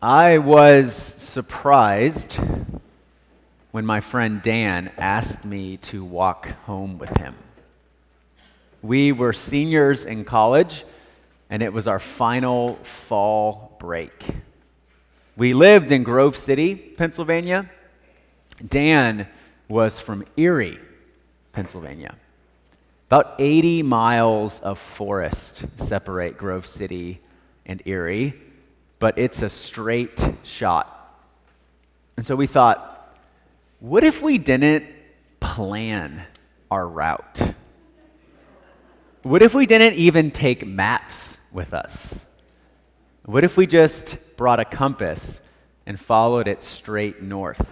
I was surprised when my friend Dan asked me to walk home with him. We were seniors in college, and it was our final fall break. We lived in Grove City, Pennsylvania. Dan was from Erie, Pennsylvania. About 80 miles of forest separate Grove City and Erie, but it's a straight shot. And so we thought, what if we didn't plan our route? What if we didn't even take maps with us? What if we just brought a compass and followed it straight north?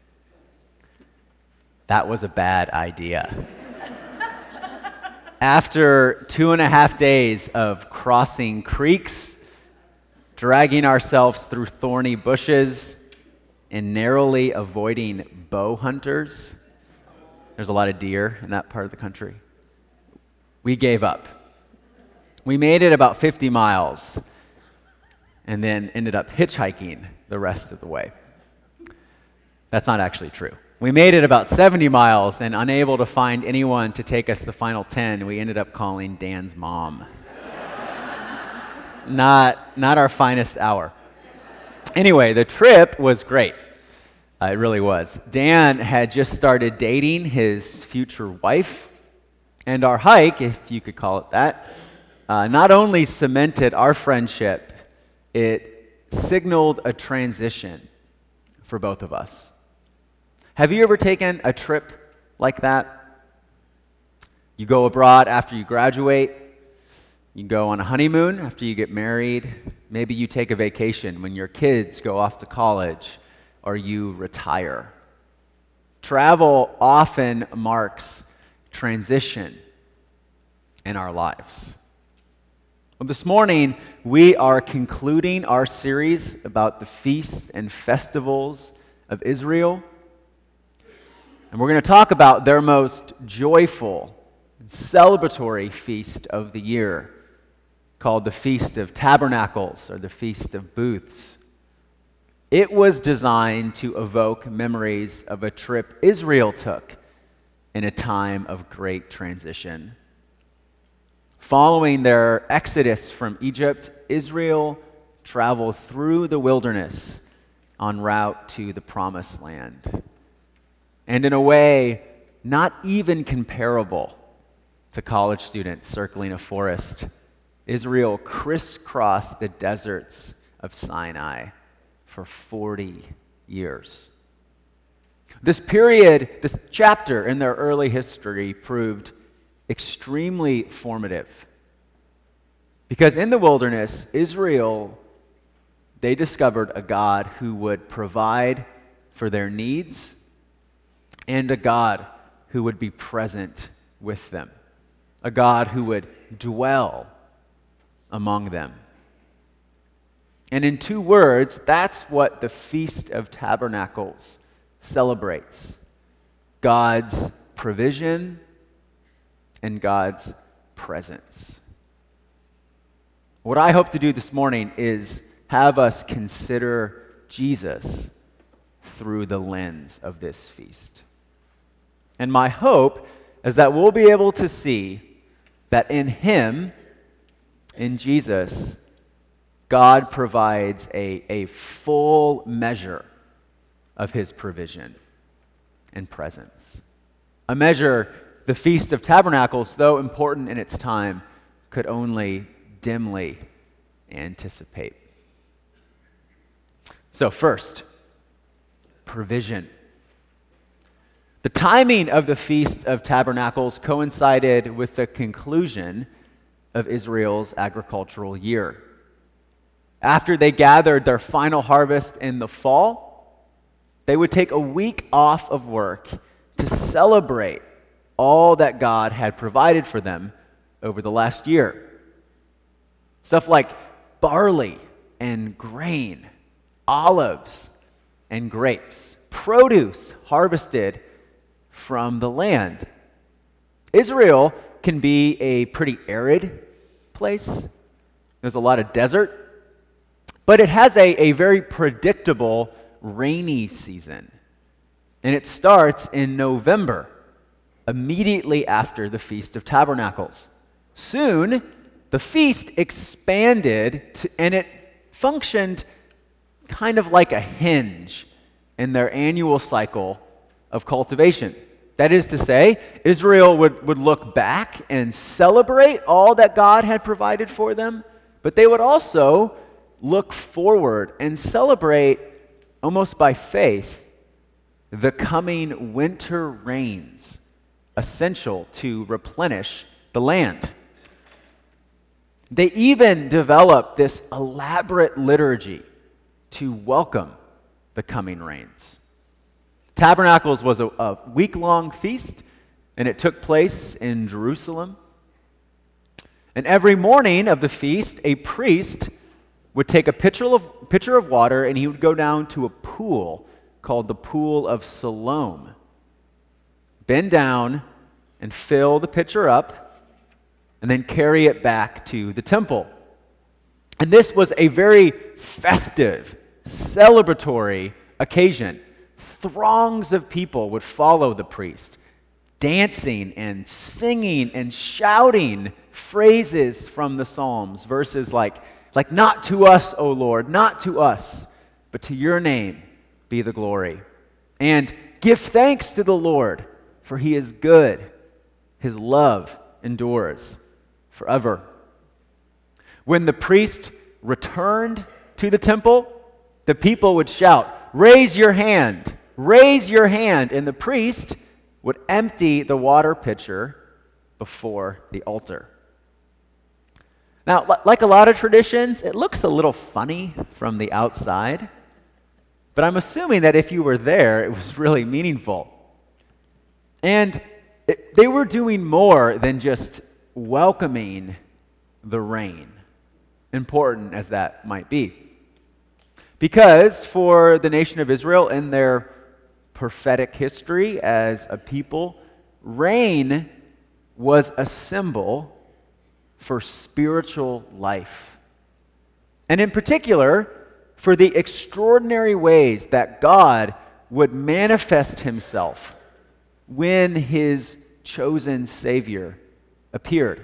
That was a bad idea. After 2.5 days of crossing creeks, dragging ourselves through thorny bushes, and narrowly avoiding bow hunters, there's a lot of deer in that part of the country, we gave up. We made it about 50 miles and then ended up hitchhiking the rest of the way. That's not actually true. We made it about 70 miles, and unable to find anyone to take us the final 10, we ended up calling Dan's mom. Not our finest hour. Anyway, the trip was great. It really was. Dan had just started dating his future wife, and our hike, if you could call it that, not only cemented our friendship, it signaled a transition for both of us. Have you ever taken a trip like that? You go abroad after you graduate. You go on a honeymoon after you get married. Maybe you take a vacation when your kids go off to college or you retire. Travel often marks transition in our lives. Well, this morning, we are concluding our series about the feasts and festivals of Israel. And we're going to talk about their most joyful and celebratory feast of the year, called the Feast of Tabernacles or the Feast of Booths. It was designed to evoke memories of a trip Israel took in a time of great transition. Following their exodus from Egypt, Israel traveled through the wilderness en route to the Promised Land. And in a way not even comparable to college students circling a forest, Israel crisscrossed the deserts of Sinai for 40 years. This period, this chapter in their early history proved extremely formative. Because in the wilderness, Israel, they discovered a God who would provide for their needs and a God who would be present with them, a God who would dwell among them. And in 2 words, that's what the Feast of Tabernacles celebrates: God's provision and God's presence. What I hope to do this morning is have us consider Jesus through the lens of this feast. And my hope is that we'll be able to see that in Him, in Jesus, God provides a full measure of His provision and presence. A measure the Feast of Tabernacles, though important in its time, could only dimly anticipate. So first, provision. The timing of the Feast of Tabernacles coincided with the conclusion of Israel's agricultural year. After they gathered their final harvest in the fall, they would take a week off of work to celebrate all that God had provided for them over the last year. Stuff like barley and grain, olives and grapes, produce harvested from the land. Israel can be a pretty arid place. There's a lot of desert. But it has a very predictable rainy season. And it starts in November, immediately after the Feast of Tabernacles. Soon, the feast expanded and it functioned kind of like a hinge in their annual cycle of cultivation. That is to say, Israel would look back and celebrate all that God had provided for them, but they would also look forward and celebrate, almost by faith, the coming winter rains, essential to replenish the land. They even developed this elaborate liturgy to welcome the coming rains. Tabernacles was a week-long feast, and it took place in Jerusalem. And every morning of the feast, a priest would take a pitcher of water, and he would go down to a pool called the Pool of Siloam, bend down and fill the pitcher up, and then carry it back to the temple. And this was a very festive, celebratory occasion. Throngs of people would follow the priest, dancing and singing and shouting phrases from the Psalms, verses like "Not to us, O Lord, not to us, but to your name be the glory." And "Give thanks to the Lord, for he is good. His love endures forever." When the priest returned to the temple, the people would shout, "Raise your hand, raise your hand," and the priest would empty the water pitcher before the altar. Now, like a lot of traditions, it looks a little funny from the outside, but I'm assuming that if you were there, it was really meaningful. And they were doing more than just welcoming the rain, important as that might be. Because for the nation of Israel, in their prophetic history as a people, rain was a symbol for spiritual life. And in particular, for the extraordinary ways that God would manifest himself when his chosen Savior appeared.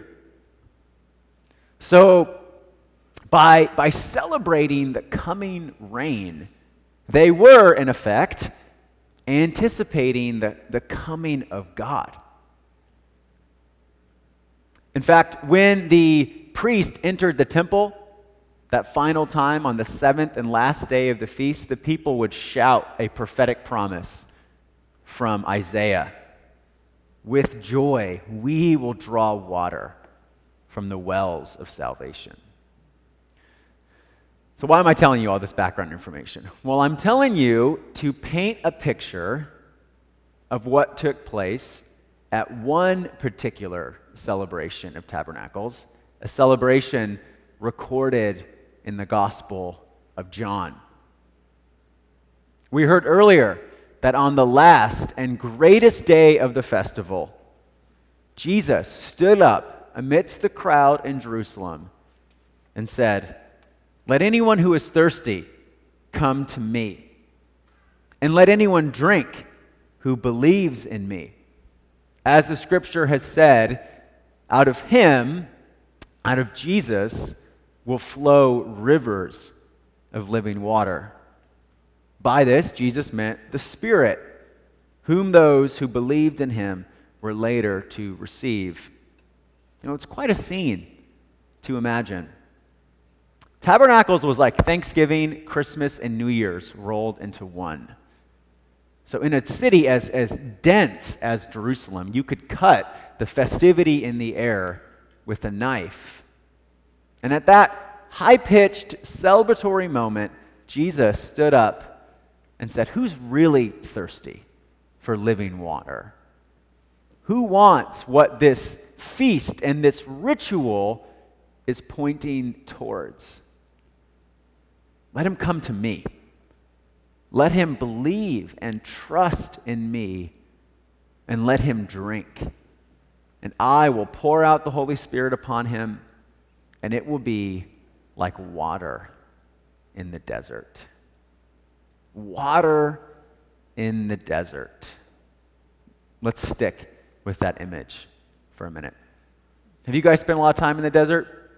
So, by celebrating the coming rain, they were, in effect, anticipating the coming of God. In fact, when the priest entered the temple, that final time on the seventh and last day of the feast, the people would shout a prophetic promise from Isaiah. "With joy, we will draw water from the wells of salvation." So why am I telling you all this background information? Well, I'm telling you to paint a picture of what took place at one particular celebration of Tabernacles, a celebration recorded in the Gospel of John. We heard earlier that on the last and greatest day of the festival, Jesus stood up amidst the crowd in Jerusalem and said, "Let anyone who is thirsty come to me, and let anyone drink who believes in me. As the scripture has said, out of him, out of Jesus, will flow rivers of living water." By this, Jesus meant the Spirit, whom those who believed in him were later to receive. It's quite a scene to imagine. Tabernacles was like Thanksgiving, Christmas, and New Year's rolled into one. So in a city as dense as Jerusalem, you could cut the festivity in the air with a knife. And at that high-pitched celebratory moment, Jesus stood up and said, "Who's really thirsty for living water? Who wants what this feast and this ritual is pointing towards? Let him come to me. Let him believe and trust in me, and let him drink. And I will pour out the Holy Spirit upon him, and it will be like water in the desert. Water in the desert. Let's stick with that image for a minute. Have you guys spent a lot of time in the desert?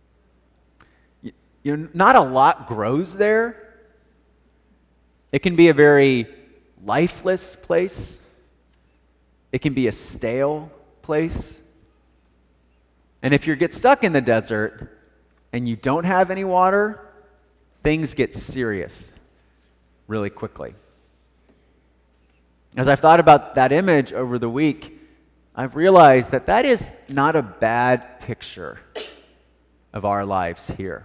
Not a lot grows there. It can be a very lifeless place. It can be a stale place. And if you get stuck in the desert and you don't have any water, things get serious really quickly. As I've thought about that image over the week, I've realized that that is not a bad picture of our lives here.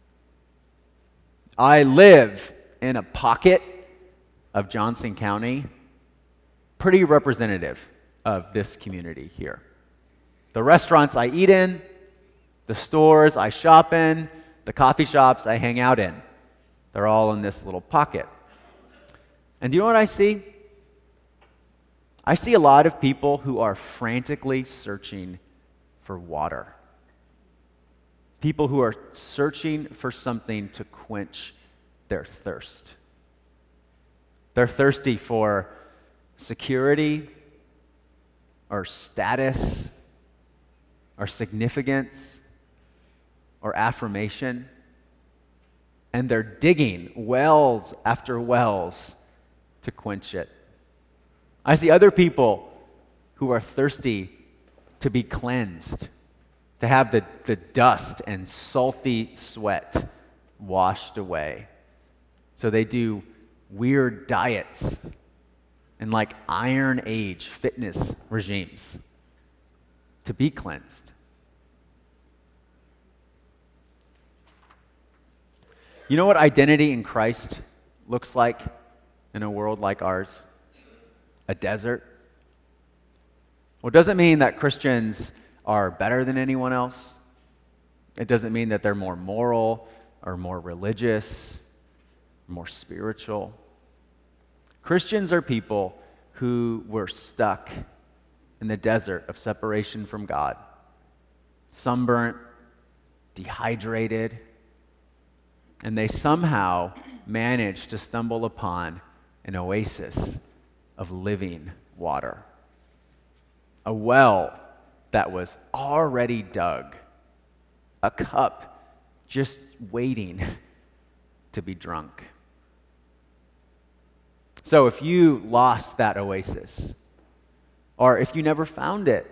I live in a pocket of Johnson County, pretty representative of this community here. The restaurants I eat in, the stores I shop in, the coffee shops I hang out in, they're all in this little pocket. And do you know what I see? I see a lot of people who are frantically searching for water. People who are searching for something to quench their thirst. They're thirsty for security, or status, or significance, or affirmation. And they're digging wells after wells to quench it. I see other people who are thirsty to be cleansed, to have the dust and salty sweat washed away. So they do weird diets and like Iron Age fitness regimes to be cleansed. You know what identity in Christ looks like in a world like ours? A desert. Well, it doesn't mean that Christians are better than anyone else. It doesn't mean that they're more moral or more religious, more spiritual. Christians are people who were stuck in the desert of separation from God, sunburnt, dehydrated, and they somehow managed to stumble upon an oasis of living water. A well that was already dug. A cup just waiting to be drunk. So if you lost that oasis, or if you never found it,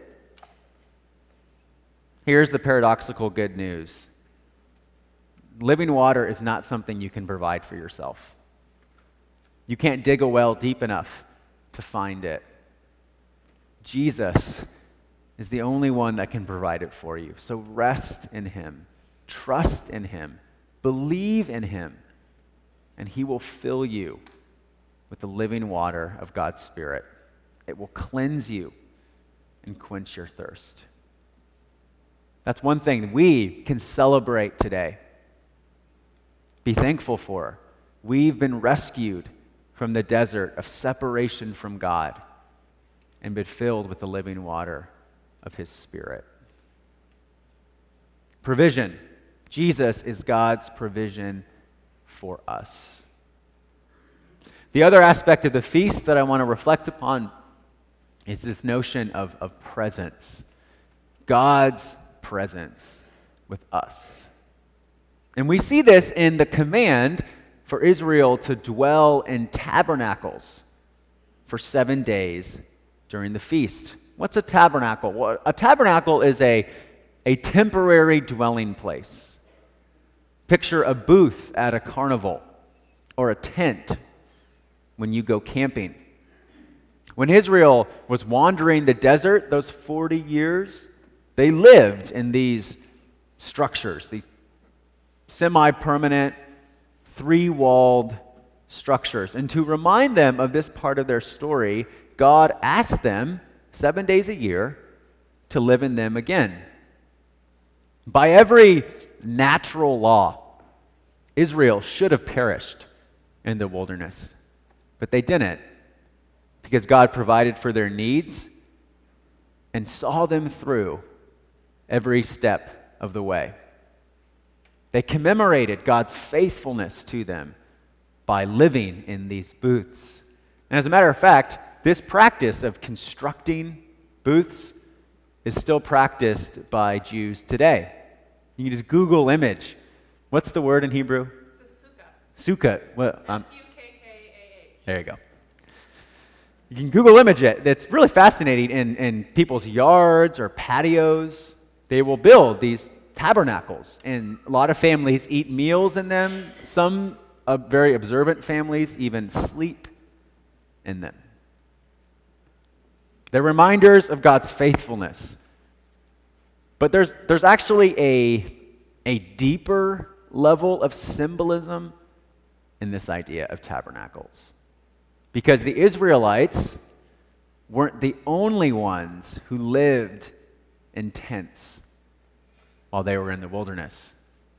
here's the paradoxical good news. Living water is not something you can provide for yourself. You can't dig a well deep enough to find it. Jesus is the only one that can provide it for you. So rest in Him, trust in Him, believe in Him, and He will fill you with the living water of God's Spirit. It will cleanse you and quench your thirst. That's one thing we can celebrate today. Be thankful for. We've been rescued from the desert of separation from God and been filled with the living water of His Spirit. Provision. Jesus is God's provision for us. The other aspect of the feast that I want to reflect upon is this notion of presence. God's presence with us. And we see this in the command for Israel to dwell in tabernacles for 7 days during the feast. What's a tabernacle? Well, a tabernacle is a temporary dwelling place. Picture a booth at a carnival or a tent when you go camping. When Israel was wandering the desert those 40 years, they lived in these structures, these semi-permanent, three-walled structures. And to remind them of this part of their story, God asked them 7 days a year to live in them again. By every natural law, Israel should have perished in the wilderness, but they didn't, because God provided for their needs and saw them through every step of the way. They commemorated God's faithfulness to them by living in these booths. And as a matter of fact, this practice of constructing booths is still practiced by Jews today. You can just Google image. What's the word in Hebrew? It's a sukkah. Sukkah. Well, Sukkah. there you go. You can Google image it. It's really fascinating. In people's yards or patios, they will build these tabernacles. And a lot of families eat meals in them. Some very observant families even sleep in them. They're reminders of God's faithfulness. But there's actually a deeper level of symbolism in this idea of tabernacles. Because the Israelites weren't the only ones who lived in tents while they were in the wilderness.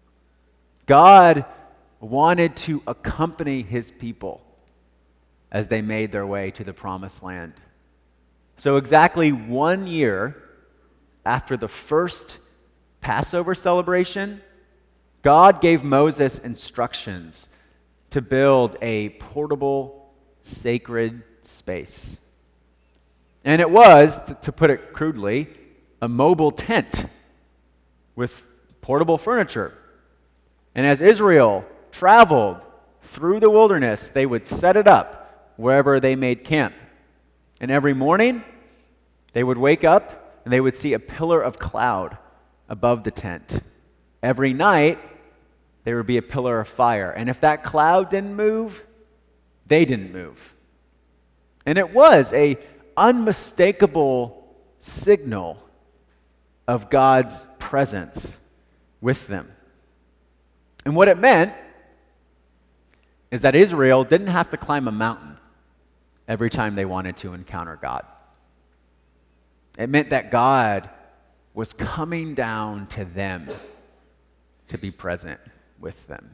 God wanted to accompany his people as they made their way to the promised land. So exactly 1 year after the first Passover celebration, God gave Moses instructions to build a portable, sacred space. And it was, to put it crudely, a mobile tent with portable furniture. And as Israel traveled through the wilderness, they would set it up wherever they made camp. And every morning, they would wake up and they would see a pillar of cloud above the tent. Every night, there would be a pillar of fire. And if that cloud didn't move, they didn't move. And it was an unmistakable signal of God's presence with them. And what it meant is that Israel didn't have to climb a mountain every time they wanted to encounter God. It meant that God was coming down to them to be present with them.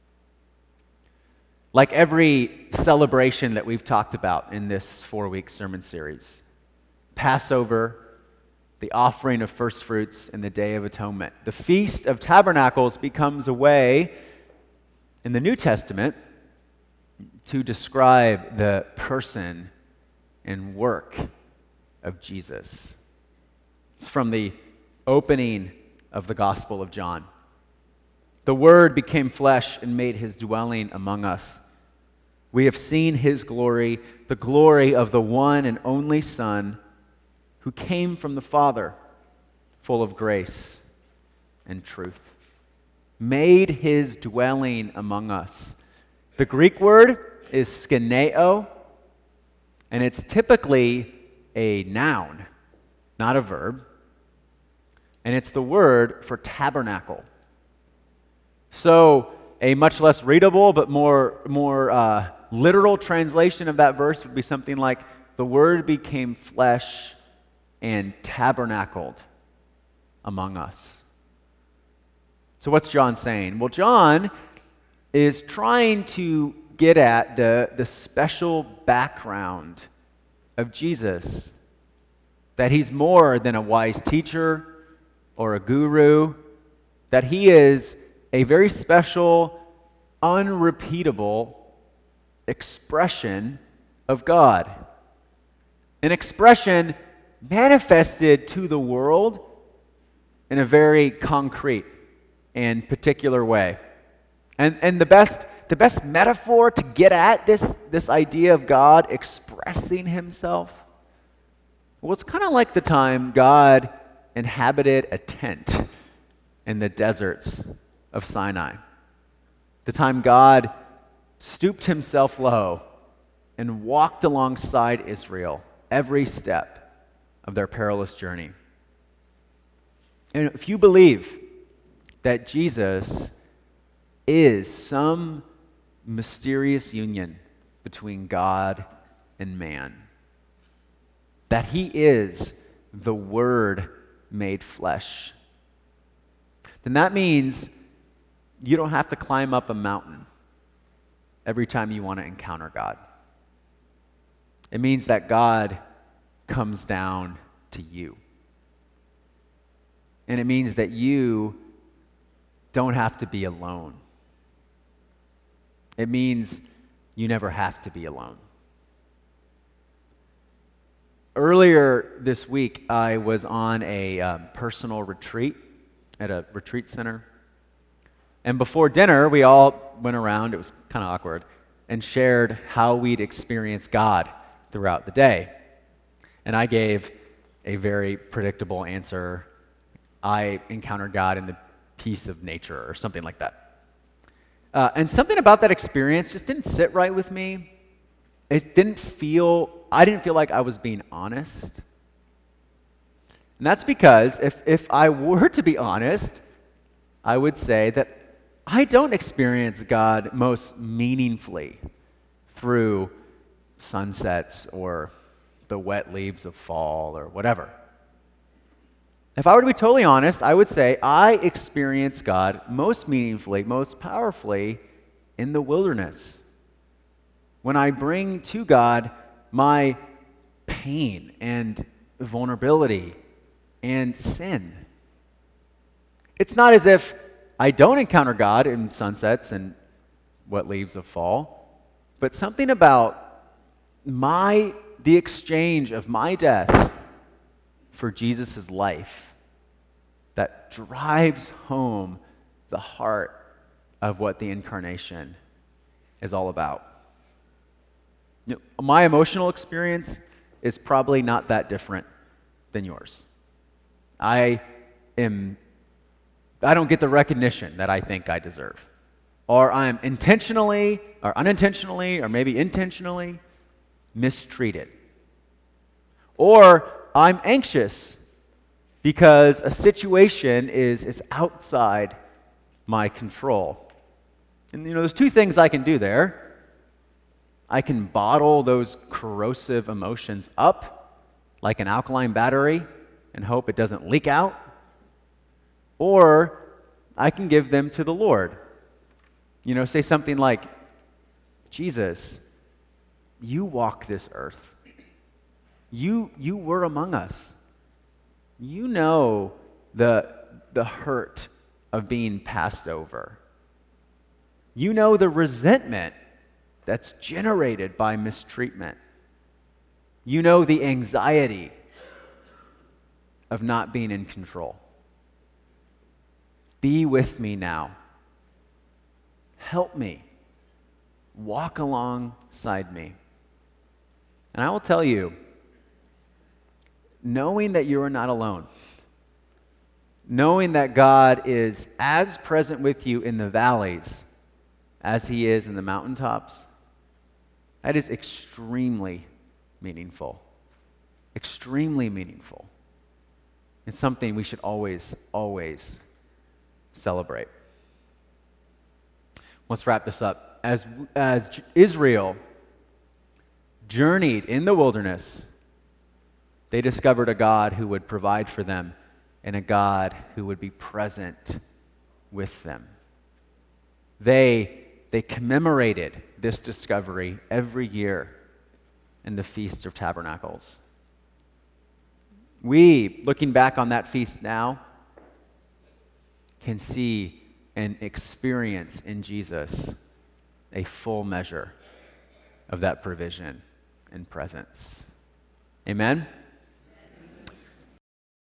Like every celebration that we've talked about in this 4-week sermon series, Passover, the offering of first fruits, and the Day of Atonement, the Feast of Tabernacles becomes a way in the New Testament to describe the person and work of Jesus. It's from the opening of the Gospel of John. The Word became flesh and made his dwelling among us. We have seen his glory, the glory of the one and only Son who came from the Father, full of grace and truth. Made his dwelling among us. The Greek word is skeneo, and it's typically a noun, not a verb. And it's the word for tabernacle. So a much less readable but more literal translation of that verse would be something like, the Word became flesh and tabernacled among us. So what's John saying? Well, John is trying to get at the special background of Jesus. That he's more than a wise teacher or a guru. That he is a very special, unrepeatable expression of God. An expression manifested to the world in a very concrete and particular way. And the best metaphor to get at this idea of God expressing himself, well, it's kind of like the time God inhabited a tent in the deserts of Sinai. The time God stooped himself low and walked alongside Israel every step of their perilous journey. And if you believe that Jesus is some mysterious union between God and man, that he is the Word made flesh, then that means you don't have to climb up a mountain every time you want to encounter God. It means that God comes down to you. And it means that you don't have to be alone. It means you never have to be alone. Earlier this week, I was on a personal retreat at a retreat center. And before dinner, we all went around, it was kind of awkward, and shared how we'd experienced God throughout the day. And I gave a very predictable answer. I encountered God in the peace of nature, or something like that. And something about that experience just didn't sit right with me. I didn't feel like I was being honest. And that's because if I were to be honest, I would say that I don't experience God most meaningfully through sunsets or the wet leaves of fall or whatever. If I were to be totally honest, I would say I experience God most meaningfully, most powerfully in the wilderness. When I bring to God my pain and vulnerability and sin. It's not as if I don't encounter God in sunsets and wet leaves of fall, but something about the exchange of my death for Jesus' life that drives home the heart of what the incarnation is all about. My emotional experience is probably not that different than yours. I don't get the recognition that I think I deserve. Or I'm intentionally or unintentionally or maybe intentionally mistreated. Or I'm anxious because a situation is outside my control. And there's two things I can do there. I can bottle those corrosive emotions up like an alkaline battery and hope it doesn't leak out. Or I can give them to the Lord. Say something like, Jesus, you walk this earth. You were among us. You know the hurt of being passed over. You know the resentment that's generated by mistreatment. You know the anxiety of not being in control. Be with me now. Help me. Walk alongside me. And I will tell you, knowing that you are not alone, knowing that God is as present with you in the valleys as he is in the mountaintops, that is extremely meaningful. Extremely meaningful. It's something we should always, always celebrate. Let's wrap this up. As Israel journeyed in the wilderness, they discovered a God who would provide for them and a God who would be present with them. They commemorated this discovery every year in the Feast of Tabernacles. We, looking back on that feast now, can see and experience in Jesus a full measure of that provision and presence. Amen?